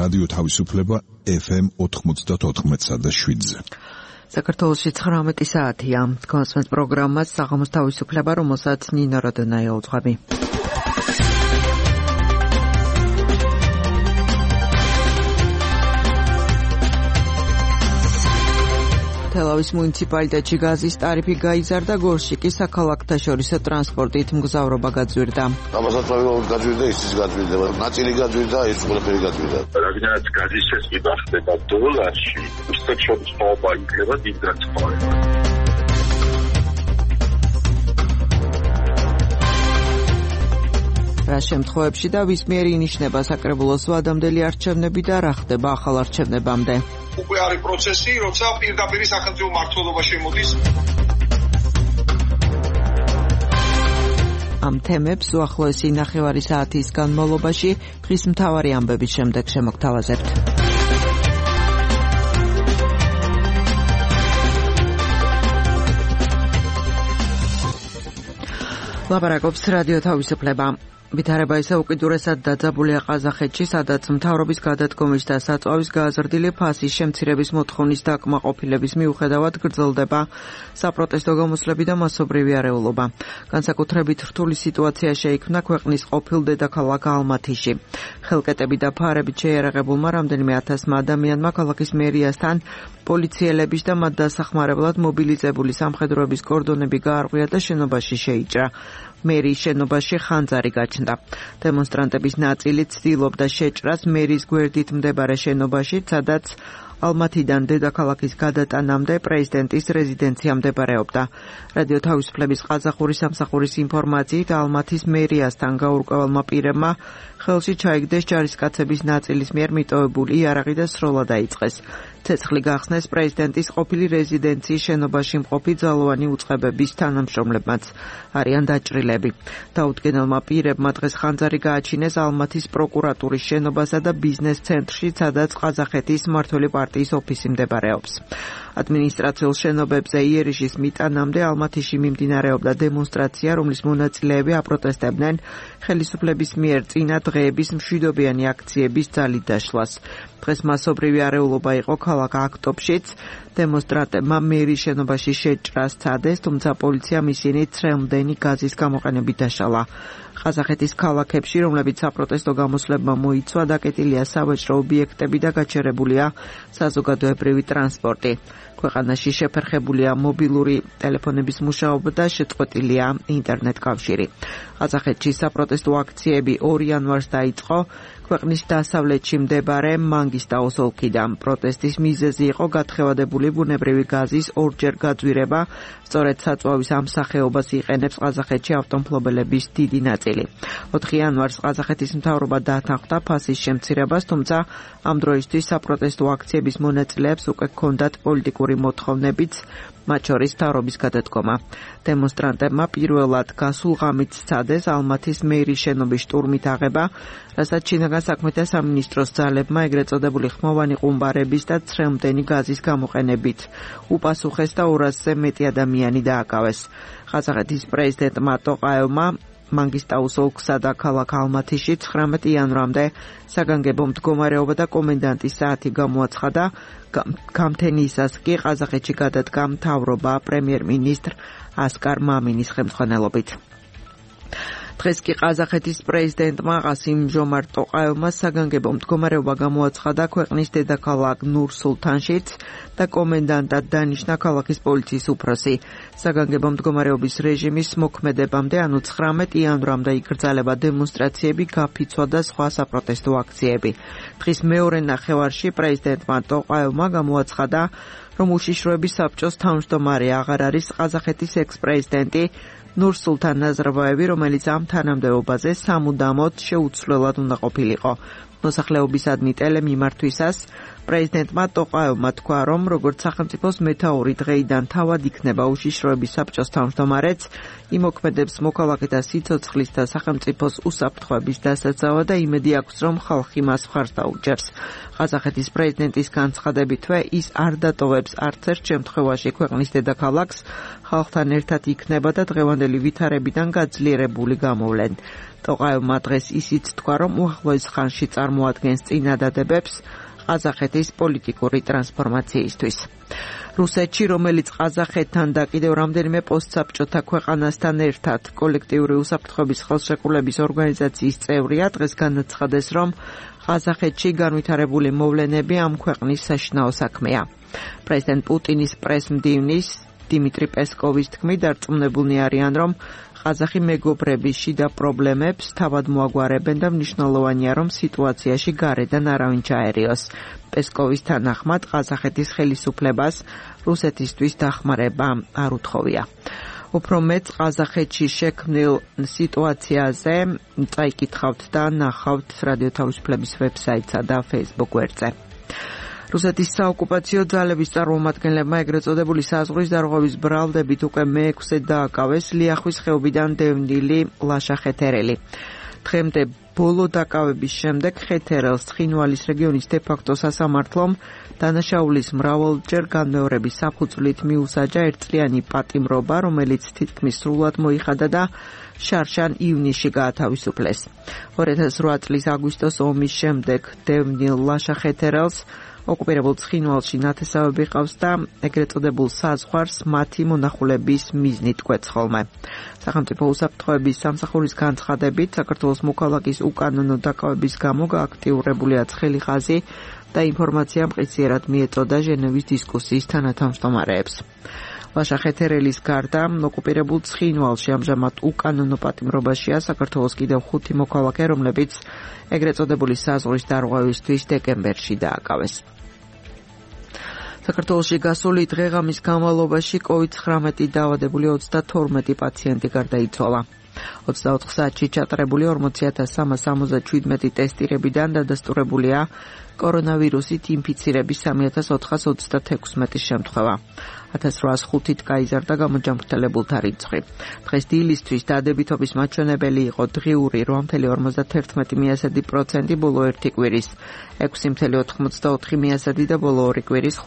რადიო თავისუფლება FM 94.7-ზე. საქართველოში 19 საათია. კონსმენს პროგრამას საღამოს თავისუფლება, რომელსაც ნინო როდონაია უძღვები. თელავის მუნიციპალიტეტში გაზის ტარიფი გაიზარდა, გორში კი საქალაქთაშორისო ტრანსპორტით მგზავრობა გაძვირდა. გამოსაცვალებლად გაძვირდა, ისიც გაძვირდა, ნაწილი გაძვირდა, ეს ყველაფერი გაძვირდა. რადგანაც გაზის შესყიდვა ხდება დოლარში, უსტექ შოთხოვა იქნება დიდ გაწმოვება. რა შემთხვევებში და ვის მიერ ინიშნება საკრებულოს ვადამდელი არჩევნები და რა ხდება ახალ არჩევნებამდე? უკვე არის პროცესი, როცა პირდაპირ სახელმწიფო მმართველობა შემოდის. ამ თემებს უახლოესი ნახევარი საათის განმავლობაში დღის მთავარი ამბების შემდეგ შემოგთავაზებთ. ლაპარაკობს რადიო თავისუფლება. ვითარება ისე უკიდურესად დაძაბულია ყაზახეთში, სადაც მთავრობის გადადგომის და საწვავის გააზრდილი ფასის შემცირების მოთხოვნის დაკმაყოფილების მიუხედავად გრძელდება საპროტესტო გამოსვლები და მასობრივი არეულობა. განსაკუთრებით რთული სიტუაცია შეიქმნა ქვეყნის ყოფილ დედაქალაქ ალმათიში. ხელკეტები და ფარებით შეიარაღებულმა რამდენიმე ათასმა ადამიანმა ქალაქის მერიასთან პოლიციელების და მათ დასახმარებლად მობილიზებული სამხედროების კორდონები გაარღვია და შენობაში შეიჭრა. მერის შენობაში ხანძარი გაჩნდა. დემონსტრანტების ნაწილი ცდილობდა შეჭრას მერის გვერდით მდებარე შენობაში, სადაც ალმათიდან დედაქალაქის გადატანამდე პრეზიდენტის რეზიდენცია მდებარეობდა. რადიო თავისუფლების ყაზახური სამსახურის ინფორმაციით, ალმათის მერიასთან გაურკვეველმა პირებმა ხელში ჩაიგდეს ჯარისკაცების ნაწილის მიერ მიტოვებული იარაღი და სროლა დაიწყეს. ცეცხლი გახსნეს პრეზიდენტის ყოფილი რეზიდენციის შენობაში მყოფი ძალოვანი უწყებების თანამშრომლებმაც. არიან დაჭრილები. დაუდგენელმა პირებმა დღეს ხანძარი გააჩინეს ალმათის პროკურატურის შენობასა და ბიზნეს ცენტრში, სადაც ყაზახეთის მმართველი პარტიის ოფისი მდებარეობს. ადმინისტრაციულ შენობებზე იერიშის მიტანამდე ალმათიში მიმდინარეობდა დემონსტრაცია, რომლის მონაწილეები აპროტესტებდნენ ხელისუფლების მიერ წინა დღეების მშვიდობიანი აქციების ძალით დაშლას. დღეს მასობრივი არეულობა იყო ქალაქ აქტობშიც. დემონსტრანტებმა მერის შენობაში შეჭრა სცადეს, თუმცა პოლიციამ ისინი ცხელმდენი გაზის გამოყენებით დაშალა. ყაზახეთის ქალაქებში, რომლებიც საპროტესტო გამოსვლებმა მოიცვა, დაკეტილია სავაჭრო ობიექტები და გაჩერებულია საზოგადოებრივი ტრანსპორტი. ქვეყანაში შეფერხებულია მობილური ტელეფონების მუშაობა და შეწყვეტილია ინტერნეტ კავშირი. ყაზახეთში საპროტესტო აქციები 2 იანვარს დაიწყო ქვეყნის დასავლეთში მდებარე მანგისტაუს ოლქიდან. პროტესტის მიზეზი იყო გათხევადებული ბუნებრივი გაზის ორჯერ გაძვირება, სწორედ საწვავის ამ სახეობას იყენებს ყაზახეთში ავტომფლობელების დიდი ნაწილი. 4 იანვარს ყაზახეთის მთავრობა დათანხმდა ფასის შემცირებას, თუმცა ამ დროისთვის საპროტესტო აქციების მონაწილეებს უკვე ჰქონდათ პოლიტიკური მოთხოვნებიც, მათ შორის მთავრობის გადადგომა. დემონსტრანტებმა პირველად გასულ ღამით სცადეს ალმათის მერის შენობის შტურმით აღება, რასაც შინაგან საქმეთა სამინისტროს ძალებმა ეგრეთ წოდებული ხმოვანი ყუმბარების და ცხელმდენი გაზის გამოყენებით უპასუხეს და 200-ზე მეტი ადამიანი დააკავეს. ყაზახეთის პრეზიდენტმა ტოყაევმა მანგისტაუს ოლქსა და ქალაქ ალმათიში 19 იანვრამდე საგანგებო მდგომარეობა და კომენდანტის საათი გამოაცხადა. გამთენიისას კი ყაზახეთში გადადგა მთავრობა პრემიერ-მინისტრ ასკარ მამინის ხელმძღვანელობით. დღეს კი ყაზახეთის პრეზიდენტმა ყასიმ ჟომართ ტოყაევმა საგანგებო მდგომარეობა გამოაცხადა ქვეყნის დედაქალაქ ნურ-სულთანშიც და კომენდანტად დანიშნა ქალაქის პოლიციის უფროსი. საგანგებო მდგომარეობის რეჟიმის მოქმედებამდე, ანუ 19 იანვრამდე იკრძალება დემონსტრაციები, გაფიცვა და სხვა საპროტესტო აქციები. დღის მეორე ნახევარში პრეზიდენტმა ტოყაევმა გამოაცხადა, რომ უშიშროების საბჭოს თავმჯდომარე აღარ არის ყაზახეთის ექს-პრეზიდენტი ნურ-სულთან ნაზარბაევი, რომელიც ამ თანამდებობაზე სამუდამოდ შეუცვლელად უნდა ყოფილიყო. მოსახლეობისადმი ტელემიმართვისას პრეზიდენტმა ტოყაევმა თქვა, რომ როგორც სახელმწიფოს მეთაური დღეიდან თავად იქნება უშიშროების საბჭოს თავმჯდომარეც, იმოქმედებს მოქალაქეთა სიცოცხლის და სახელმწიფოს უსაფრთხოების დასაცავად და იმედი აქვს, რომ ხალხი მას მხარს დაუჭერს. ყაზახეთის პრეზიდენტის განცხადებითვე ის არ დატოვებს არც ერთ შემთხვევაში ქვეყნის დედაქალაქს, ხალხთან ერთად იქნება და დღევანდელი ვითარებიდან გაძლიერებული გამოვლენ. ტოყაევმა დღეს ისიც თქვა, რომ უახლოეს ხანში წარმოადგენს წინადადებებს ყაზახეთის პოლიტიკური ტრანსფორმაციისთვის. რუსეთში, რომელიც ყაზახეთთან და კიდევ რამდენიმე პოსტსაბჭოთა ქვეყანასთან ერთად კოლექტიური უსაფრთხოების ხელშეკრულების ორგანიზაციის წევრია, დღეს განაცხადეს, რომ ყაზახეთში განვითარებული მოვლენები ამ ქვეყნის საშინაო საქმეა. პრეზიდენტ პუტინის პრესმდივნის დიმიტრი პესკოვის თქმით, დარწმუნებულნი არიან, რომ ყაზახი მეგობრების შიდა პრობლემებს თავად მოაგვარებენ და მნიშვნელოვანია, რომ სიტუაციაში გარედან არავინ ჩაერიოს. პესკოვის თანახმად, ყაზახეთის ხელისუფლებას რუსეთისთვის დახმარება არ უთხოვია. უფრო მეტ ყაზახეთში შექმნილ სიტუაციაზე წაიკითხავთ და ნახავთ რადიო თავისუფლების ვებსაიტსა და Facebook გვერდზე. რუსეთის საოკუპაციო ძალების წარმომადგენლებმა ეგრეთ წოდებული საზღვრის დარღვევის ბრალდებით უკვე მე-6-ე დააკავეს ლიახვის ხეობიდან დევნილი ლაშა ხეთერელი. დღემდე ბოლო დაკავების შემდეგ ხეთერელს ცხინვალის რეგიონის დე-ფაქტო სასამართლომ დანაშაულის მრავალჯერ განმეორების საფუძვლით მიუსაჯა ერთწლიანი პატიმრობა, რომელიც თითქმის სრულად მოიხადა და შარშან ივნისში გაათავისუფლეს. 2008 წლის აგვისტოს ომის შემდეგ დევნილ ლაშა ხეთერელს ოკუპირებულ ცხინვალში ნათესავები ყავს და ეგრეთ წოდებულ საზღვარს მათი მონახულების მიზნით კვეთს ხოლმე. სახელმწიფო უსაფრთხოების სამსახურის განცხადებით, საქართველოს მოქალაქის უკანონო დაკავების გამო გააქტიურებულია ცხელი ხაზი და ინფორმაცია მყისიერად მიეწოდა ჟენევის დისკუსიის თანათავმჯდომარეებს. ლაშა ხეთერელის გარდა ოკუპირებულ ცხინვალში ამჟამად უკანონო პატიმრობაშია საქართველოს კიდევ 5 მოქალაქე, რომლებიც ეგრეთ წოდებული საზღვრის დარღვევისთვის დეკემბერში დააკავეს. საქართველოში გასული დღეღამის განმავლობაში COVID-19 დაავადებული 32 პაციენტი გარდაიცვალა. 24 საათში ჩატარებული 40367 ტესტირებიდან დადასტურებულია კორონავირუსით ინფიცირების 3436 შემთხვევა. 1805-ით გაიზარდა გამოჯანმრთელებულთა რიცხვი. დღეს დილისთვის დადებითობის მაჩვენებელი იყო დღიური 8.51%, ბოლო ერთი კვირის 6.84% და ბოლო ორი კვირის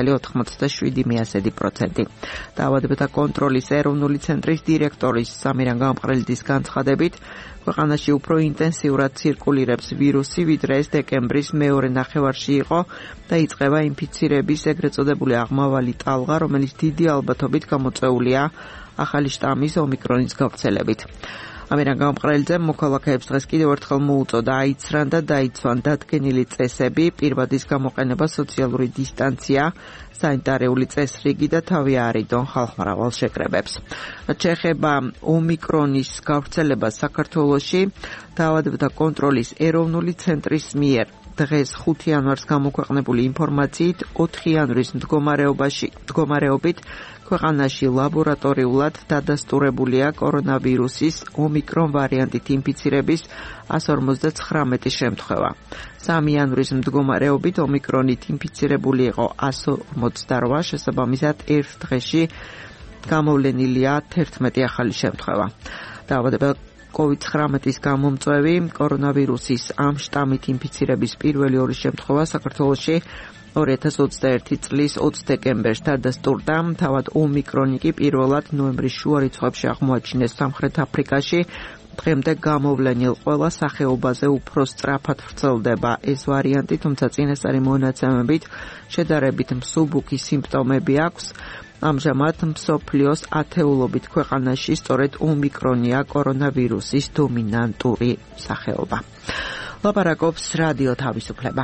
5.87%. დაავადებათა კონტროლის ეროვნული ცენტრის დირექტორის სამირან გამყრელიძის განცხადებით, ქვეყანაში უფრო ინტენსიურად ცირკულირებს ვირუსი, ვიდრე ეს დეკემბრის მეორე ნახევარში იყო და იწყება ინფიცირების ეგრეთ წოდებული აღმავალი ტალღა, რომელიც დიდი ალბათობით გამოწვეულია ახალი შტამის ომიკრონის გავრცელებით. ამირან გამყრელიძემ მოქალაქეებს დღეს კიდევ ერთხელ მოუწოდა აიცრან და დაიცვან დადგენილი წესები, პირვადის გამოყენება, სოციალური დისტანცია, სანიტარიული წესრიგი და თავი არიდონ ხალხმრავალ შეკრებებს. შეეხება ომიკრონის გავრცელებას საქართველოში, დაავადებათა კონტროლის ეროვნული ცენტრის მიერ დღეს 5 იანვარს გამოქვეყნებული ინფორმაციით 4 იანვრის მდგომარეობით ქვეყანაში ლაბორატორიულად დადასტურებულია კორონავირუსის ომიკრონ ვარიანტით ინფიცირების 159 შემთხვევა. 3 იანვრის მდგომარეობით ომიკრონით ინფიცირებული იყო 148, შესაბამისად ერთ დღეში გამოვლენილია 11 ახალი შემთხვევა. დაავადება COVID-19-ის გამომწვევი კორონავირუსის ამ შტამით ინფიცირების პირველი ორი შემთხვევა საქართველოში 2021 წლის 20 დეკემბერს დადასტურდა. თავად ომიკრონი კი პირველად ნოემბრის შუა რიცხვებში აღმოაჩინეს სამხრეთაფრიკაში. დღემდე გამოვლენილ ყველა სახეობაზე უფრო სწრაფად ვრცელდება ეს ვარიანტი, თუმცა წინასწარი მონაცემებით შედარებით მსუბუქი სიმპტომები აქვს. ამჟამად მსოფლიოს ათეულობით ქვეყანაში სწორედ ომიკრონია კორონავირუსის დომინანტური სახეობა. ლაპარაკობს რადიო თავისუფლება.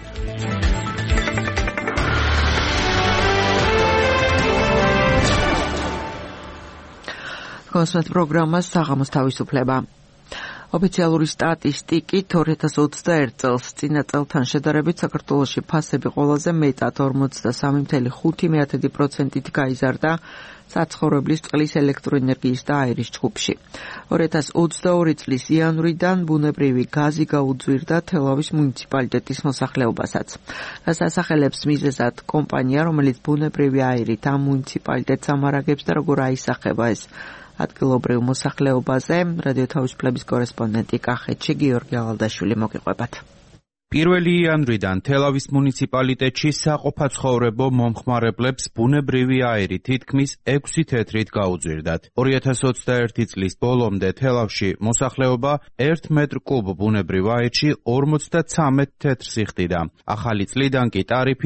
კონსულტ პროგრამას საღამოს თავისუფლება. ოფიციალური სტატისტიკით 2021 წელს წინა წელთან შედარებით საქართველოში ფასები ყველაზე მეტად 43.5%-ით გაიზარდა საცხოვრებლის წყლის ელექტროენერგიის და აირის ჯგუფში. 2022 წლის იანვრიდან ბუნებრივი გაზი გაუძვირდა თელავის მუნიციპალიტეტის მოსახლეობასაც. რაც ასახელებს მიზეზად კომპანია, რომელიც ბუნებრივი აირით ამ მუნიციპალიტეტს ამარაგებს და როგორ აისახება ეს ადგილობრივ მოსახლეობაზე, რადიო თავისუფლების კორესპონდენტი კახეთში გიორგი ალდაშვილი მოგიყვებათ. 1 იანვრიდან თელავის მუნიციპალიტეტში საყოფაცხოვრებო მომხმარებლებს ბუნებრივი აირი თითქმის 6 თეთრით გაუძვირდათ. 2021 წლის ბოლომდე თელავში მოსახლეობა 1 მეტრ კუბ ბუნებრივ აირში 53 თეთრს იხდიდა. ახალი წლიდან კი ტარიფი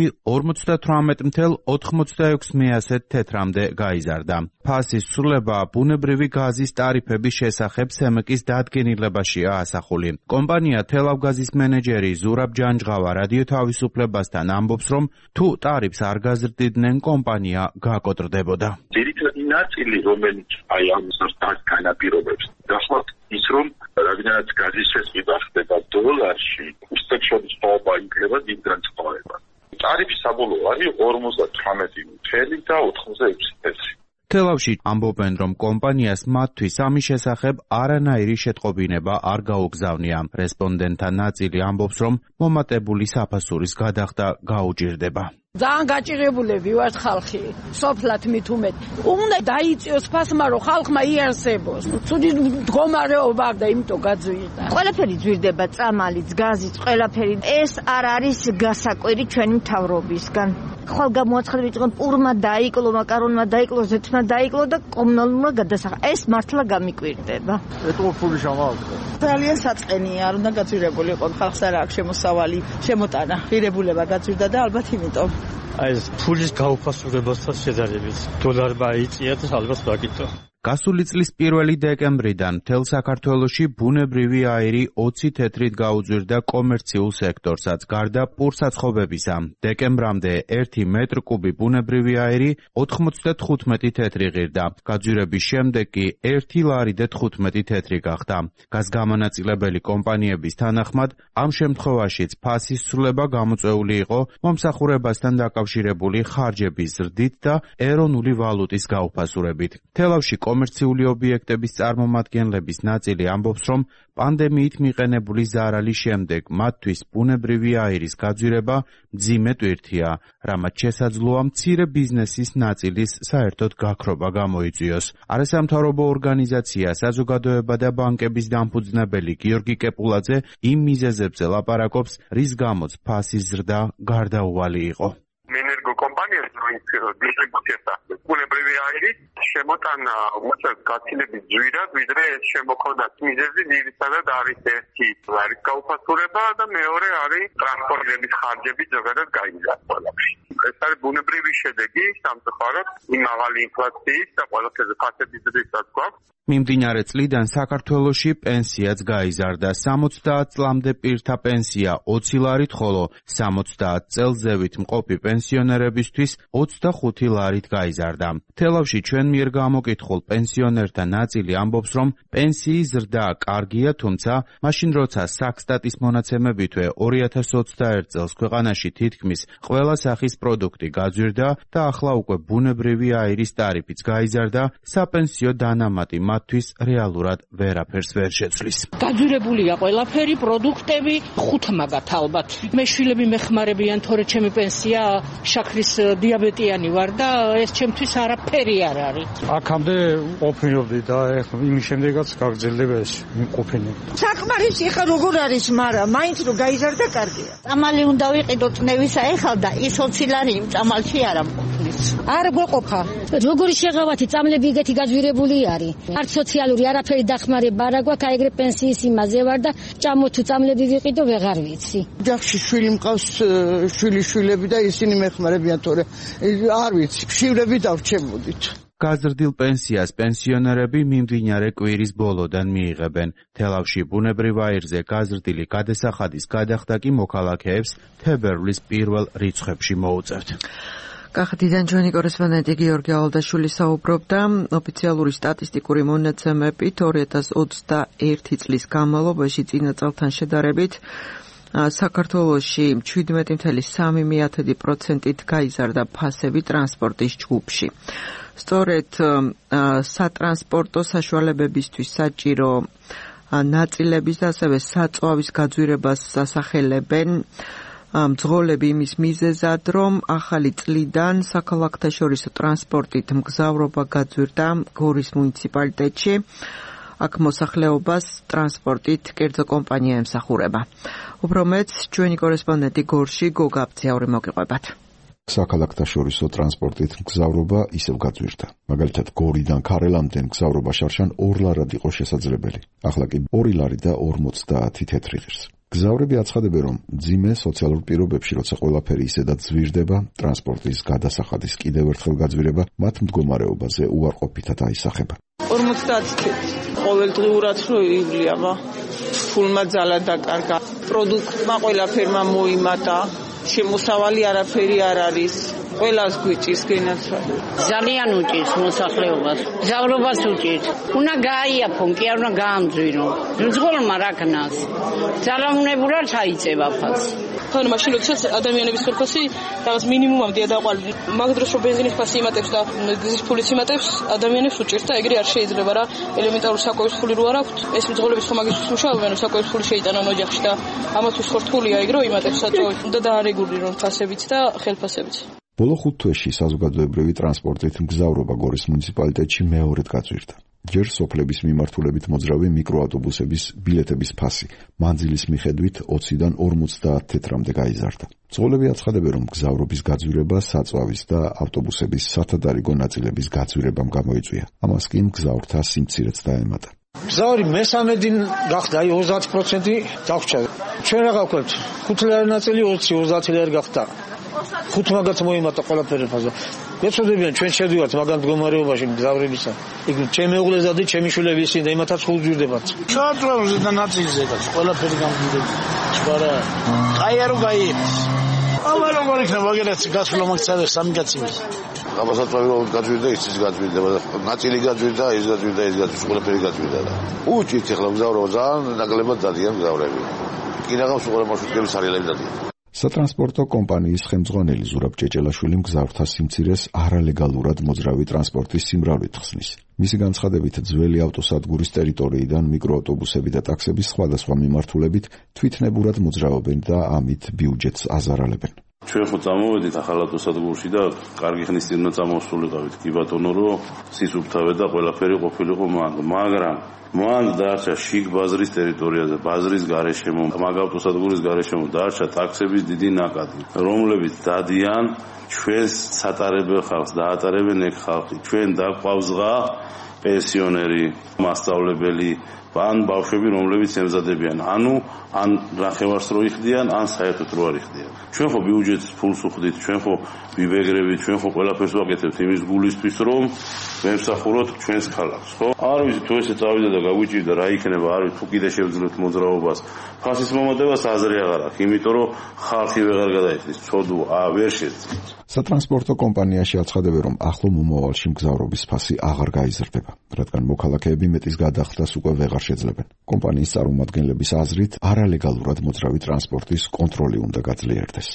58.86 თეთრამდე გაიზარდა. ფასის ცვლილება ბუნებრივი გაზის ტარიფების შესახებ სემკის დადგენილებაშია ასახული. კომპანია თელავგაზის მენეჯერი ზურაბ ჯანჯღავა რადიო თავისუფლებასთან ამბობს, რომ თუ ტარიფს არ გაზრდიდნენ, კომპანია გაკოტრდებოდა. ძირითადი ნაწილი, რომელიც ამ სისტემას განაპირობებს, გახლავთ ის, რომ რადგანაც გაზის შესყიდვა ხდება დოლარში, უსტექშობის ხობა იქნება დიდ განსხვავებას. ტარიფი საბოლოო არის 58 და 86 თეთრი. თელავში ამბობენ, რომ კომპანიას მათთვის ამის შესახებ არანაირი შეტყობინება არ გაუგზავნია. რესპონდენტთა ნაწილი ამბობს, რომ მომატებული საფასურის გადახდა გაუჭირდება. ძალიან გაჭირებულები ვართ ხალხი, სოფლად მით უმეტ. უნდა დაიწიოს ფასმა, რომ ხალხმა იარსებოს. ცუდი მდგომარეობა აქვს და იმიტომ გაძვირდა. ყველაფერი ძვირდება, წამალიც, გაზიც, ყველაფერი. ეს არ არის გასაკვირი ჩვენი მთავრობისგან. ხვალ გამოაცხადებით, რომ პურმა დაიკლო, მაკარონმა დაიკლო, ზეთმა დაიკლო და კომუნალურმა გადასახა. ეს მართლა გამიკვირდება. ეტყობული შემოაქვს. ძალიან საწყენია, არ უნდა გაძვირებული იყო ხალხს არ აქვს შემოსავალი, შემოტანა, ღირებულება გაძვირდა და ალბათ იმიტომ. აი ეს ფულის გაუფასურებასთან შედარებით დოლარმა იწიათ ალბათ მაგითო. გასული წლის 1 დეკემბრიდან მთელ საქართველოში ბუნებრივი აირი 20 თეთრით გაუძვირდა კომერციულ სექტორსაც, გარდა პურსაცხოვებისა. დეკემბრამდე 1 მეტრ კუბი ბუნებრივი აირი 95 თეთრი ღირდა. გაძვირების შემდეგ კი 1 ლარი და 15 თეთრი გახდა. გაზგამანაწილებელი კომპანიების თანახმად, ამ შემთხვევაშიც ფასის ცვლილება გამოწვეული იყო მომსახურებასთან დაკავშირებული ხარჯების ზრდით და ეროვნული ვალუტის გაუფასურებით. თელავში კომერციული ობიექტების წარმომადგენლების ნაწილი ამბობს, რომ პანდემიით მიყენებული ზარალის შემდეგ მათთვის ბუნებრივი აირის გაძვირება მძიმე ტვირთია, რამაც შესაძლოა მცირე ბიზნესის ნაწილის საერთოდ გაქრობა გამოიწვიოს. არასამთავრობო ორგანიზაცია საზოგადოება და ბანკების დამფუძნებელი გიორგი კეპულაძე იმ მიზეზებზე ლაპარაკობს, რის გამოც ფასის ზრდა გარდაუვალი იყო. ენერგო კომპანიას დისტრიბუცията ბუნებრივი აირი შემოტანა უწევს გაცილებით ძვირად, ვიდრე შემოქონდათ მიზეზი ძირითადად არის ერთი არის გაუფასურება და მეორე არის ტრანსპორტირების ხარჯები ზოგადად გაიზარდა. ეს არის ბუნებრივი შედეგი სამწუხაროდ იმ მაღალი ინფლაციის და ყველაფერზე ფასების ზრდისას გვაქვს. მიმდინარე წლიდან საქართველოში პენსიაც გაიზარდა. 70 წლამდე პირთა პენსია 20 ლარით, ხოლო 70 წელზევით მყოფი პენსიონერებისთვის 25 ლარით გაიზარდა. თელავში ჩვენ მიერ გამოკითხულ პენსიონერთა ნაწილი ამბობს, რომ პენსიის ზრდა კარგია, თუმცა მაშინ როცა საქსტატის მონაცემებითვე 2021 წელს ქვეყანაში თითქმის ყველა სახის პროდუქტი გაძვირდა და ახლა უკვე ბუნებრივი აირის ტარიფიც გაიზარდა, საპენსიო დანამატი მათთვის რეალურად ვერაფერს ვერ შეცვლის. გაძვირებულია ყველაფერი, პროდუქტები, 5 მაგათ ალბათ. მე შვილები მეხმარებიან, თორე ჩემი პენსია შაქრის დიაბეტიანი ვარ და ეს ჩემთვის არაფერი არ არის. აქამდე ყოფილობდი და ეხლა იმის შემდეგაც გაგრძელდება ეს ყოფილი. საკმარისი ხა როგორ არის, მაგრამ მაინც რო გაიზარდა კარგია. წამალი უნდა ვიყიდო წნევისა ეხლა და ის 20 ლარი იმ წამალში არ ამყოფნის. არ გვეყოფა. როგორი შეღავათი წამლები ეგეთი გაძვირებული არის. არც სოციალური არაფერი დახმარება არ აქვს, აიგრე პენსიის იმაზე ვარ და ჭამო თუ წამლები ვიყიდო ვეღარ ვიცი. ჯახში შვილი მყავს, შვილები და ისინი მეხმარებიან, თორე არ ვიცი, შვილები დავრჩებოდით. გაზრდილ პენსიას პენსიონერები მიმდინარე კვირის ბოლოდან მიიღებენ. თელავში ბუნებრივ აირზე გაზრდილი გადასახადის გადახდა კი მოქალაქეებს თებერვლის პირველ რიცხვებში მოუწევთ. კახეთიდან ჩვენი კორესპონდენტი გიორგი ალდაშვილი საუბრობდა. ოფიციალური სტატისტიკური მონაცემებით 2021 წლის განმავლობაში წინა წელთან შედარებით საქართველოში 17.3%-ით გაიზარდა ფასები ტრანსპორტის ჯგუფში. სწორედ სატრანსპორტო საშუალებებისთვის საჭირო ნაწილების და ასევე საწვავის გაძვირებას ასახელებენ მძღოლები იმის მიზეზად, რომ ახალი წლიდან საქალაქთაშორისო ტრანსპორტით მგზავრობა გაძვირდა გორის მუნიციპალიტეტში. აქ მოსახლეობას ტრანსპორტით კერძო კომპანია ემსახურება. უფრო მეტს ჩვენი კორესპონდენტი გორში გოგა აბციაური მოგიყვებათ. საქალაქთაშორისო ტრანსპორტით მგზავრობა ისევ გაძვირდა. მაგალითად, გორიდან ქარელამდე მგზავრობა შარშან 2 ლარად იყო შესაძლებელი. ახლა კი 2 ლარი და 50 თეთრი ღირს. გზავრები აცხადებენ, რომ მძიმე სოციალურ პირობებში, როცა ყველაფერი ისედაც ძვირდება, ტრანსპორტის გადასახადის კიდევ ერთხელ გაძვირება მათ მდგომარეობაზე უარყოფითად აისახება. 50 ყოველდღიურად რო ივლია, ფულმა ძალა დაკარგა, პროდუქტმა ყველაფერმა მოიმატა, შემოსავალი არაფერი არ არის. ყველას გვიჭირს გენაცვალე. ძალიან უჭირს მოსახლეობას. მგზავრობას უჭირს. უნდა გააიაფონ, კი არ უნდა გაამძვირო. მძღოლმა რა ქნას. ძალაუნებურად ჩაიწევა ფასი. თან მაშინ როდესაც ადამიანების ხელფასი რაღაც მინიმუმამდეა დაყვანილი. მაგ დროს რო ბენზინის ფასი იმატებს და გზის ფულიც იმატებს, ადამიანებს უჭირს და ეგრე არ შეიძლება რა. ელემენტარული საკვების ფული რო არ აქვთ, ეს მძღოლების ხომ მაგისთვის მუშაობენ, რომ საკვების ფული შეიტანონ ოჯახში და ამათვის ხო რთულია ეგ რო იმატებს საწვავით. უნდა დაარეგულირონ ფასებიც და ხელფასებიც. ბოლო 5 თვეში საზოგადოებრივი ტრანსპორტით მგზავრობა გორის მუნიციპალიტეტში მეორედ გაძვირდა. ჯერ სოფლების მიმართულებით მოძრავი მიკროავტობუსების ბილეთების ფასი მანძილის მიხედვით 20-დან 50 თეთრამდე გაიზარდა. მძღოლები აცხადებენ, რომ მგზავრობის გაძვირება საწვავის და ავტობუსების სათადარიგო ნაწილების გაძვირებამ გამოიწვია. ამას კი მგზავრთა სიმცირეც დაემატა. მგზავრი მესამედი გახდა, 30% დავრჩა. ჩვენ რა გავქვთ? 5 ლარი ნაწილი 20 ლარი გახდა. 5 მაგათ მოიმატა ყველაფერი ფაზა. გეცოდებიან ჩვენ შევდივართ მაგან მდგომარეობაში მგზავრებისა. იქ ჩემი მეუღლესა და ჩემი შვილები ისინი და იმათაც ხუძვირდებათ. ჩაატრავზე და ნაწილზე და ყველაფერი გამგვირდება. სპარა. აი არო გაიებს. ამა როგორ იქნება მაგერაც გასვლა მაგცადა სამი კაცის. გამოსაწვავი რომ გაძვირდა, ის გაძვირდება და ნაწილი გაძვირდა, ის გაძვირდა, ის გაძვირდა, ყველაფერი გაძვირდა და უჭირთ ახლა მგზავრობა ძალიან ნაკლებად დადიან მგზავრები. კიდაღავს უყურე მარშრუტების არიელები დადიან. სატრანსპორტო კომპანიის ხელმძღვანელი ზურაბ ჭეჭელაშვილი მგზავრთა სიმცირეს არალეგალურად მოძრავი ტრანსპორტის სიმრავლით ხსნის. მისი განცხადებით, ძველი ავტოსადგურის ტერიტორიიდან მიკროავტობუსები და ტაქსები სხვადასხვა მიმართულებით თვითნებურად მოძრაობენ და ამით ბიუჯეტს აზარალებენ. ჩვენ ხო წამოვედით ახალ ავტოსადგურში და კარგი ხნის წინ წამოსულიყავით. კი ბატონო, რომ სიცუფთავე და ყველაფერი ყოფილიყო მაგრამ მან დარჩა შიგ ბაზრის ტერიტორიაზე, ბაზრის გარეშემო, მაგ ავტოსადგურის გარეშემო დარჩა ტაქსების დიდი ნაკადი, რომლებიც დადიან ჩვენს სატარებელ ხალხს, დაატარებენ ეგ ხალხი. ჩვენ დაგვყავსღა პენსიონერი, მასწავლებელი, ან ბავშვები, რომლებიც ემზადებიან, ანუ ან ნახევარს რო იხდიან, ან საერთოდ რო არ იხდიან. ჩვენ ხო ბიუჯეტის ფულს უხდით, ჩვენ ხო ვიბეგრებით, ჩვენ ხო ყველაფერს ვაკეთებთ იმის გულისთვის, რომ ვემსახუროთ ჩვენს ქალაქს, ხო? არ ვიცი თუ ესე წავიდა და გაგვიჭირდა რა იქნება, არ ვიცი თუ კიდე შევძლოთ მოძრაობას. ფასის მომატებას აზრი აღარ აქვს, იმიტომ რომ ხალხი ვეღარ გადაიხდის, ცოდვა ვერ შეძლებს. სატრანსპორტო კომპანიაში აცხადებენ, რომ ახლო მომავალში მგზავრობის ფასი აღარ გაიზრდება, რადგან მოქალაქეები მეტის გადახდას უკვე ვეღარ შეძლებენ. კომპანიის წარმომადგენლების აზრით, არალეგალურად მოძრავი ტრანსპორტის კონტროლი უნდა გაძლიერდეს.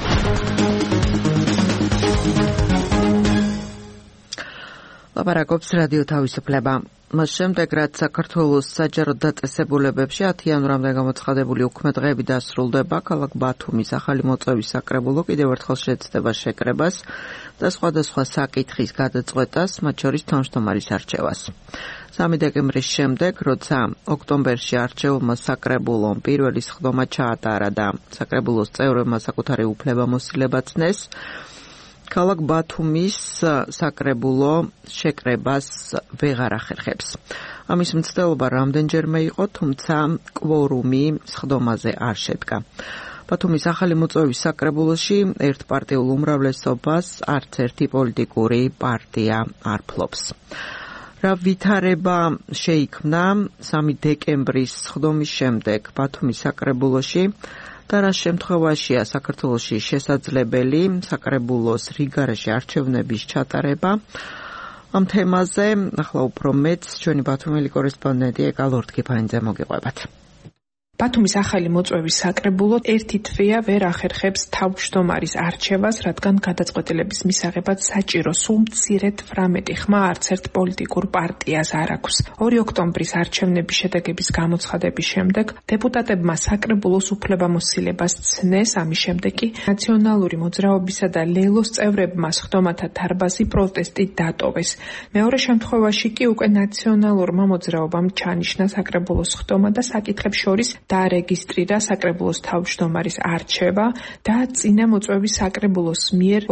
ლაპარაკობს რადიო თავისუფლება. მას შემდეგ, რაც საქართველოს საჯარო დაწესებულებებში 10 იანვრამდე გამოცხადებული უქმე დღეები დასრულდება, ქალაქ ბათუმის ახალი მოწვევის საკრებულო კიდევ ერთხელ შეეცდება შეკრებას და სხვადასხვა საკითხის გადაწყვეტას, მათ შორის თავმჯდომარის არჩევას. 3 დეკემბრის შემდეგ, როცა ოქტომბერში არჩეულმა საკრებულომ პირველი სხდომა ჩაატარა და საკრებულოს წევრებმა საკუთარი უფლებამოსილება ცნეს, ქალაქ ბათუმის საკრებულო შეკრებას ვეღარ ახერხებს. ამის მცდელობა რამდენჯერმე იყო, თუმცა კვორუმი სხდომაზე არ შედგა. ბათუმის ახალი მოწვევის საკრებულოში ერთპარტიულ უმრავლესობას არც ერთი პოლიტიკური პარტია არ ფლობს. რა ვითარება შეიქმნა 3 დეკემბრის სხდომის შემდეგ ბათუმის საკრებულოში და რა შემთხვევაშია საქართველოში შესაძლებელი საკრებულოს რიგარეშე არჩევნების ჩატარება. ამ თემაზე ახლა უფრო მეტს ჩვენი ბათუმელი კორესპონდენტი ეკა ლორდ-კიფანიძე მოგიყვებათ. ბათუმის ახალი მოწვევის საკრებულო ერთი თვეა ვერ ახერხებს თავმჯდომარის არჩევას, რადგან გადაწყვეტილების მისაღებად საჭირო სულ მცირედ 18 ხმა არცერთ პოლიტიკურ პარტიას არ აქვს. 2 ოქტომბრის არჩევნების შედეგების გამოცხადების შემდეგ დეპუტატებმა საკრებულოს უფლებამოსილებას ცნეს, ამის შემდეგ კი ნაციონალური მოძრაობისა და ლელოს წევრებმა სხდომათა დარბაზი პროტესტით დატოვეს. მეორე შემთხვევაში კი უკვე ნაციონალურმა მოძრაობამ ჩანიშნა საკრებულოს სხდომა და საკითხებს შორის დაარეგისტრირა საკრებულოს თავმჯდომარის არჩევა და წინა მოწვევის საკრებულოს მიერ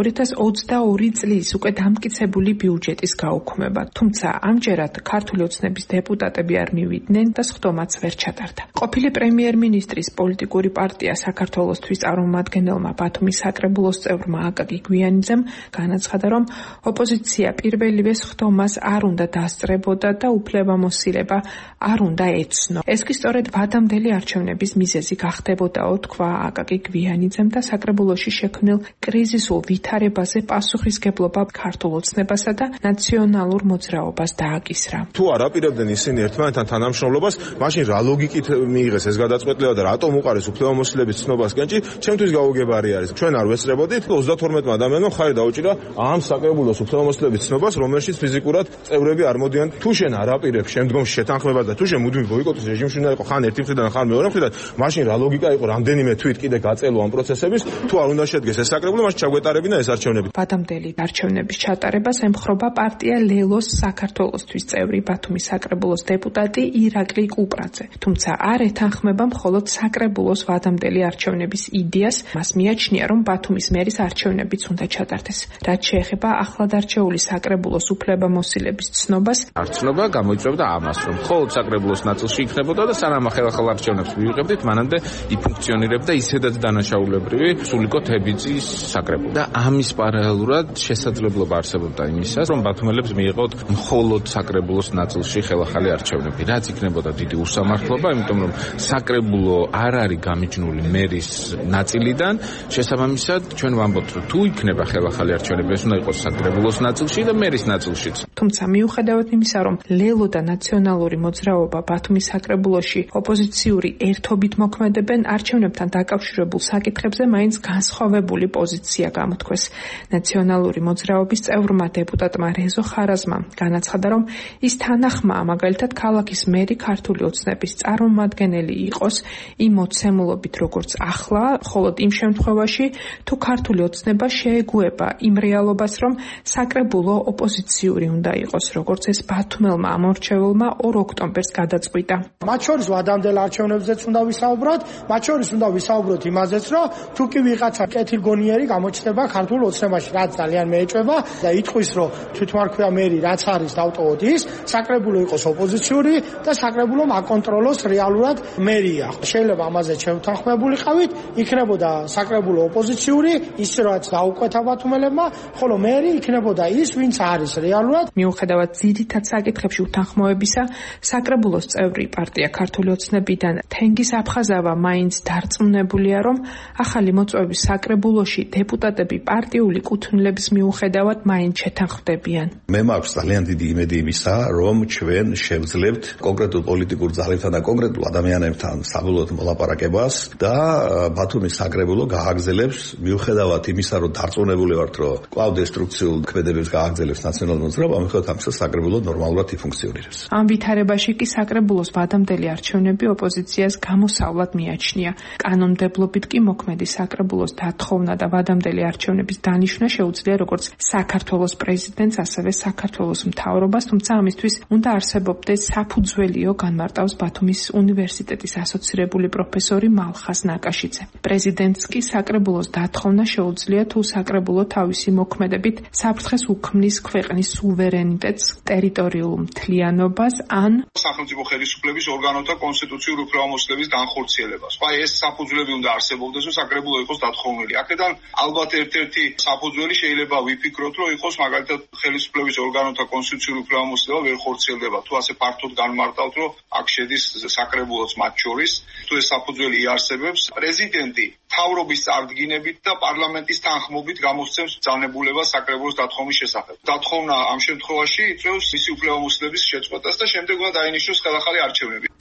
2022 წლის უკვე დამტკიცებული ბიუჯეტის გაუქმება. თუმცა ამჯერად ქართული ოცნების დეპუტატები არ მივიდნენ და სხდომაც ვერ ჩატარდა. ყოფილი პრემიერ-მინისტრის პოლიტიკური პარტია საქართველოსთვის წარმომადგენელმა ბათუმის საკრებულოს წევრმა აკაკი გვიანიძემ განაცხადა, რომ ოპოზიცია პირველივე სხდომას არ უნდა დასწრებოდა და უფლებამოსილება არ უნდა ეცნო. ეს კი სწორედ ვადამდელი არჩევნების მიზეზი გახდებოდაო, თქვა აკაკი გვიანიძემ და საკრებულოში შექმნილ კრიზისულ ვითარებაზე პასუხისგებლობა ქართულ ოცნებასა და ნაციონალურ მოძრაობას დააკისრა. თუ არ აპირებდნენ ისინი ერთმანეთთან თანამშრომლობას, მაშინ რა ლოგიკით მიიღეს ეს გადაწყვეტილება და რატომ უყარეს უფლებამოსილების ცნობას კენჭი, ჩემთვის გაუგებარი არის. ჩვენ არ ვესწრებოდით 32 ადამიანმა ხარი დაუჭირა ამ საკრებულოს უფლებამოსილების ცნობას, რომელშიც ფიზიკურად წევრები არ მოდიან. თუ შენ არ აპირებს შემდგომში შეთანხმებას და თუ შენ მუდმივ ბოიკოტის რეჟიმში უნდა იყო ხან ერთი მხრიდან ხან მეორე მხრიდან, მაშინ რა ლოგიკა იყო რამდენიმე თვით კიდე გაწელო ამ პროცესების, თუ არ უნდა შედგეს ეს საკრებულო, მაშინ ჩაგვეტარებინა ეს არჩევნები. ვადამდელი არჩევნების ჩატარებას ემხრობა პარტია ლელოს საქართველოსთვის წევრი ბათუმის საკრებულოს დეპუტატი ირაკლი კუპრაძე. თუმცა არ ეთანხმება მხოლოდ საკრებულოს ვადამდელი არჩევნების იდეას, მას მიაჩნია, რომ ბათუმის მერის არჩევნებიც უნდა ჩატარდეს. რაც შეეხება ახლად არჩეული საკრებულოს უფლებამოსილების ცნობას, არცნობა გამოიწვევდა ამას, რომ მხოლოდ საკრებულოს ნაწილში იქნებოდა და სანამ ახალ არჩევნებს მივიღებდით, მანამდე იფუნქციონირებდა ისედაც დანაშაულებრივი სულიკო თებიძის საკრებულო. და ამის პარალელურად შესაძლებლობა არსებობდა იმისას, რომ ბათუმელებს მიიღოთ მხოლოდ საკრებულოს ნაწილში ხელახალი არჩევნები, რაც იქნებოდა დიდი უსამართლობა, იმიტომ რომ საკრებულო არ არის გამიჯნული მერის ნაწილიდან, შესაბამისად ჩვენ ვამბობთ, რომ თუ იქნება ხელახალი არჩევნები, ეს უნდა იყოს საკრებულოს ნაწილში და მერის ნაწილშიც. თუმცა მიუხედავად იმისა, რომ ლელო და ნაციონალური მოძრაობა ბათუმის საკრებულოში ოპოზიციური ერთობით მოქმედებენ, არჩევნებთან დაკავშირებულ საკითხებზე მაინც განსხვავებული პოზიცია გამოთქვეს. ნაციონალური მოძრაობის წევრმა დეპუტატმა რეზო ხარაზმამ განაცხადა, რომ ის თანახმაა მაგალითად ქალაქის მერი ქართული ოცნების წარმომადგენელი იყოს იმ მოცემულობით, როგორც ახლა, ხოლო იმ შემთხვევაში, თუ ქართული ოცნება შეეგუება იმ რეალობას, რომ საკრებულო ოპოზიციური უნდა იყოს, როგორც ეს ბათუმელმა ამორჩეულმა 2 ოქტომბერს გადაწყვიტა. მათ შორის ვადამდელ არჩევნებზეც უნდა ვისაუბროთ, მათ შორის უნდა ვისაუბროთ იმაზეც, რომ თუ კი ვიღაცა კეთილგონიერი გამოჩნდება ქართულ ოცნებაში, რაც ძალიან მეეჭვება და იტყვის, რომ თვითმარქვია მერი რაც არის დავტოვოთ ის, საკრებულო იყოს ოპოზიციური და საკრებულო აკონტროლოს რეალურად მერია. შეიძლება ამაზე შევთანხმებულიყავით, იქნებოდა საკრებულო ოპოზიციური, ის რაც დაუკვეთა ბათუმელებმა, ხოლო მერი იქნებოდა ის, ვინც არის რეალურად. მიუხედავად ძირითად საკითხებში უთანხმოებისა, საკრებულოს წევრი პარტია ქართული ოცნებიდან თენგიზ აფხაზავა მაინც დარწმუნებულია, რომ ახალი მოწვევის საკრებულოში დეპუტატები პარტიული კუთვნილების მიუხედავად მაინც შეთანხმდებიან. მე მაქვს ძალიან დიდი იმედი იმისა, რომ ჩვენ შევძლებთ კონკრეტულ პოლიტიკურ ძალებთან და კონკრეტულ ადამიანებთან საბოლოოდ მოლაპარაკებას და ბათუმის საკრებულო გააგზელებს მიუხედავად იმისა, რომ დარწმუნებული ვართ, რომ კვლავ დესტრუქციულ ქმედებებს გააგზელებს ნაციონალური მოძრაობა, მიუხედავად ამისა საკრებულო ნორმალურად იფუნქციონირებს. ამ ვითარებაში კი საკრებულოს ვადამდელი არჩევნები ოპოზიციას გამოსავლად მიაჩნია. კანონმდებლობით კი მოქმედი საკრებულოს დათხოვნა და ვადამდელი არჩევნების დანიშვნა შეუძლია როგორც საქართველოს პრეზიდენტს, ასევე საქართველოს მთავრობას, თუმცა ამისთვის უნდა არსებობდეს საფუძველიო, განმარტავს ბათუმის უნივერსიტეტის ასოცირებული პროფესორი მალხაზ ნაკაშიძე. პრეზიდენტს კი საკრებულოს დათხოვნა შეუძლია, თუ საკრებულო თავისი მოქმედებით საფრთხეს უქმნის ქვეყნის სუვერენიტეტს, ტერიტორიულ მთლიანობას ან სახელმწიფო ხელისუფლების ორგანოთა კონსტიტუციური უფლებამოსილების განხორციელებას. აი ეს საფუძვლები უნდა არსებობდეს, რომ საკრებულო იყოს დათხოვნილი. აქედან ალბათ ერთ-ერთი საფუძველი შეიძლება ვიფიქროთ, რომ იყოს მაგალითად ხელისუფლების ორგანოთა კონსტიტუციური უფლებამოსილება ვერ ხორციელდება. თუ ასე ფართოდ განმარტავთ, რომ აქ შედის საკრებულოც მათ შორის, თუ ეს საფუძველი იარსებებს, პრეზიდენტი მთავრობის წარდგინებით და პარლამენტის თანხმობით გამოსცემს ბრძანებულებას საკრებულოს დათხოვნის შესახებ. დათხოვნა ამ შემთხვევაში იწვევს მისი უფლებამოსილების შეწყვეტას და შემდეგ უნდა დაინიშნოს ხელახალი არჩევნები.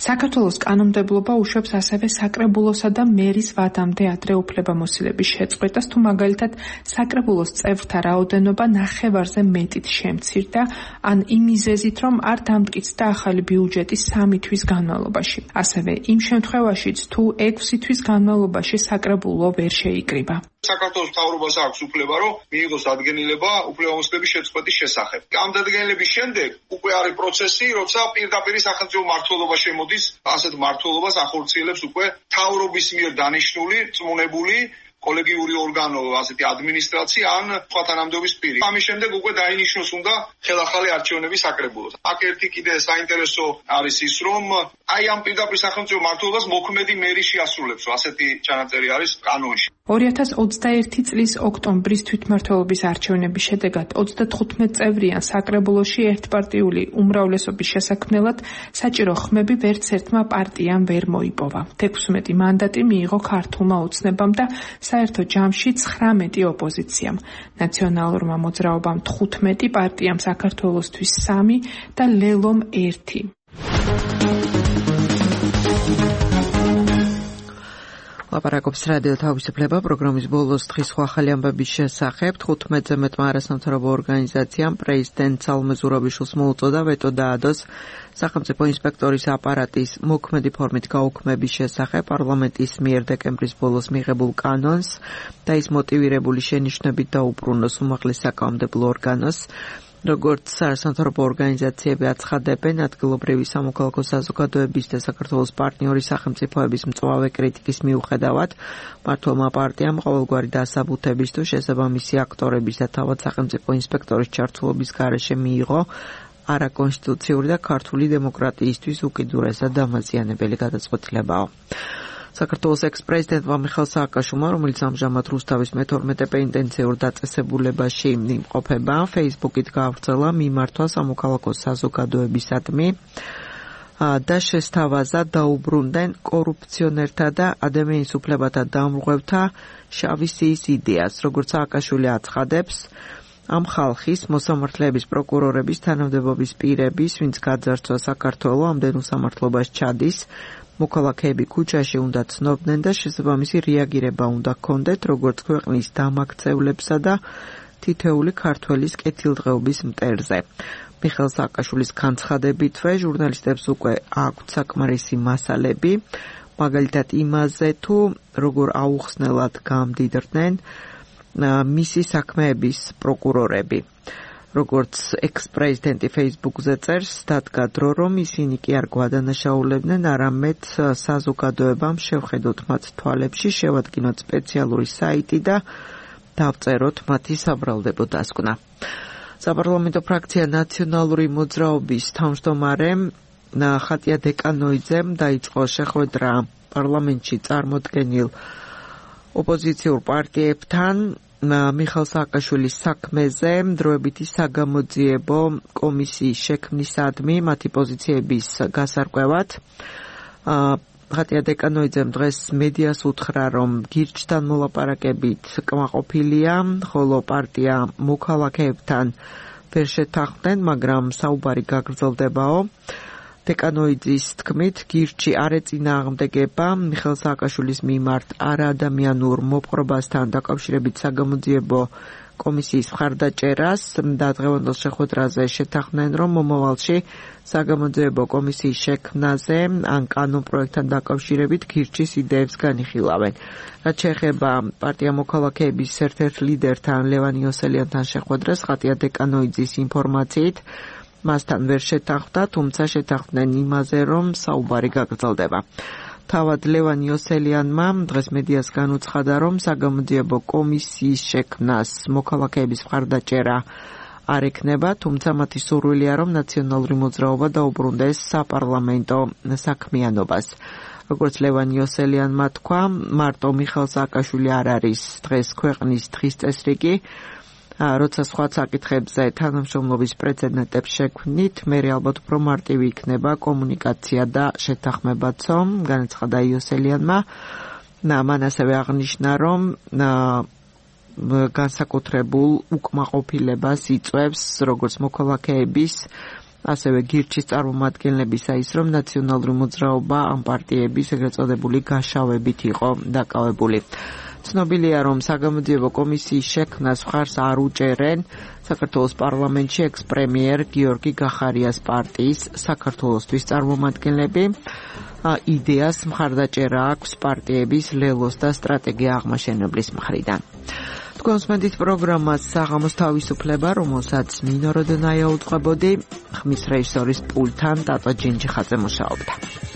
საქართველოს კანონმდებლობა უშვებს ასევე საკრებულოსა და მერის ვადამდე ადრე უფლებამოსილების შეწყვეტას, თუ მაგალითად საკრებულოს წევრთა რაოდენობა ნახევარზე მეტით შემცირდა, ან იმ მიზეზით, რომ არ დამტკიცდა ახალი ბიუჯეტი 3 თვის განმავლობაში. ასევე იმ შემთხვევაშიც, თუ 6 თვის განმავლობაში საკრებულო ვერ შეიკრიბა. საქართველოს მთავრობას აქვს უფლება, რომ მიიღოს დადგენილება უფლებამოსილების შეწყვეტის შესახებ. ამ დადგენილების შემდეგ უკვე არის პროცესი, როცა პირდაპირ სახელმწიფო მმართველობა შემოდის, ასეთ მმართველობას ახორციელებს უკვე მთავრობის მიერ დანიშნული, წმუნებული კოლეგიური ორგანო, ასეთი ადმინისტრაცია ან სხვა თანამდებობის პირი. ამის შემდეგ უკვე დაინიშნოს უნდა ხელახალი არჩევნების საკრებულოს. აქ ერთი კიდე საინტერესო არის ის, რომ აი ამ პირდაპირ სახელმწიფო მმართველობას მოქმედი მერი შეასრულებს, ასეთი ჩანაწერი არის კანონში. 2021 წლის ოქტომბრის თვითმმართველობის არჩევნების შედეგად 35 წევრიან საკრებულოში ერთპარტიული უმრავლესობის შესაქმნელად საჭირო ხმები ვერც ერთმა პარტიამ ვერ მოიპოვა. 16 მანდატი მიიღო ქართულმა ოცნებამ და საერთო ჯამში 19 ოპოზიციამ. ნაციონალურმა მოძრაობამ 15, პარტიამ საქართველოსთვის 3 და ლელომ 1. ლაპარაკობს რადიო თავისუფლება პროგრამის ბოლოს დღის ახალი ამბების შესახებ. 15-ზე მეტმა არასამთავრობო ორგანიზაციამ პრეზიდენტ სალომე ზურაბიშვილს მოუწოდა ვეტო დაადოს სახელმწიფო ინსპექტორის აპარატის მოქმედი ფორმით გაუქმების შესახებ პარლამენტის მიერ დეკემბრის ბოლოს მიღებულ კანონს და ის მოტივირებული შენიშვნებით დაუბრუნოს უმაღლეს საკანონმდებლო ორგანოს. როგორც არასამთავრობო ორგანიზაციები აცხადებენ, ადგილობრივი სამოქალაქო საზოგადოების და საქართველოს პარტნიორი სახელმწიფოების მწვავე კრიტიკის მიუხედავად, მმართველმა პარტიამ ყოველგვარი დასაბუთების თუ შესაბამისი აქტორების და თავად სახელმწიფო ინსპექტორის ჩართულობის გარეშე მიიღო არაკონსტიტუციური და ქართული დემოკრატიისთვის უკიდურესად დამაზიანებელი გადაწყვეტილებაო. საქართველოს ექს-პრეზიდენტმა მიხეილ სააკაშვილმა, რომელიც ამჟამად რუსთავის მე-12 პენიტენციურ დაწესებულებაში იმყოფება, Facebook-ით გაავრცელა მიმართვა სამოქალაქო საზოგადოებისადმი და შესთავაზა დაუბრუნდნენ კორუფციონერთა და ადამიანის უფლებათა დამრღვევთა შავი სიის იდეას, როგორც სააკაშვილი აცხადებს. ამ ხალხის მოსამართლეების პროკურორების თანამდებობის პირების, ვინც გაძარცვა საქართველო, ამდენ უსამართლობას ჩადის, მოქალაქეები ქუჩაში უნდა ცნობდნენ და შესაბამისი რეაგირება უნდა ჰქონდეთ, როგორც ქვეყნის დამაქცევლებსა და თითეული ქართველის კეთილდღეობის მტერზე. მიხეილ სააკაშვილის განცხადებითვე ჟურნალისტებს უკვე აქვთ საკმარისი მასალები, მაგალითად იმაზე, თუ როგორ აუხსნელად გამდიდრდნენ მისი საქმეების პროკურორები. როგორც ექს-პრეზიდენტი Facebook-ზე წერს, დადგა დრო, რომ ისინი კი არ გვადანაშაულებდნენ, არამედ საზოგადოებამ შევხედოთ მათ თვალებში, შევადგინოთ სპეციალური საიტი და დავწეროთ მათი საბრალდებო დასკვნა. საპარლამენტო ფრაქცია ნაციონალური მოძრაობის თავმჯდომარემ ხატია დეკანოიძემ დაიწყო შეხვედრა პარლამენტში წარმოდგენილ ოპოზიციურ პარტიებთან მიხეილ სააკაშვილის საქმეზე დროებითი საგამოძიებო კომისიის შექმნისადმი მათი პოზიციების გასარკვევად. ხატია დეკანოიძემ დღეს მედიას უთხრა, რომ გირჩთან მოლაპარაკებით კმაყოფილია, ხოლო პარტია მოქალაქეებთან ვერ შეთანხმდნენ, მაგრამ საუბარი გაგრძელდებაო. დეკანოიძის თქმით, გირჩი არ ეწინააღმდეგება მიხეილ სააკაშვილის მიმართ არაადამიანურ მოპყრობასთან დაკავშირებით საგამოძიებო კომისიის მხარდაჭერას და დღევანდელ შეხვედრაზე შეთანხმდნენ, რომ მომავალში საგამოძიებო კომისიის შექმნაზე ან კანონპროექტთან დაკავშირებით გირჩის იდეებს განიხილავენ. რაც შეეხება პარტია მოქალაქეების ერთ-ერთ ლიდერთან ლევან იოსელიანთან შეხვედრას, ხატია დეკანოიძის ინფორმაციით მასთან ვერ შეთანხმდა, თუმცა შეთანხმდნენ იმაზე, რომ საუბარი გაგრძელდება. თავად ლევან იოსელიანმა დღეს მედიას განუცხადა, რომ საგამოძიებო კომისიის შექმნას მოქალაქეების მხარდაჭერა არ ექნება, თუმცა მათი სურვილია, რომ ნაციონალური მოძრაობა დაუბრუნდეს საპარლამენტო საქმიანობას. როგორც ლევან იოსელიანმა თქვა, მარტო მიხეილ სააკაშვილი არ არის დღეს ქვეყნის დღის წესრიგი, როცა სხვა საკითხებზე თანამშრომლობის პრეცედენტებს შექმნით, მე ალბათ უფრო მარტივი იქნება კომუნიკაცია და შეთანხმებაცო, განაცხადა იოსელიანმა. მან ასევე აღნიშნა, რომ განსაკუთრებულ უკმაყოფილებას იწვევს როგორც მოქალაქეების, ასევე გირჩის წარმომადგენლებისა ის, რომ ნაციონალური მოძრაობა ამ პარტიების ეგრეთ წოდებული გაშავებით იყო დაკავებული. ცნობილია, რომ საგამოძიებო კომისიის შექმნას მხარს არ უჭერენ საქართველოს პარლამენტში ექს-პრემიერ გიორგი გახარიას პარტიის საქართველოსთვის წარმომადგენლები. იდეას მხარდაჭერა აქვს პარტიების ლელოს და სტრატეგია აღმაშენებლის მხრიდან. თქვენს მედით პროგრამას საღამოს თავისუფლება, რომელსაც მინო როდონაია უწყებოდი, ხმის რეჟისორის პულტთან ტატო ჯინჯიხაძე მუშაობდა.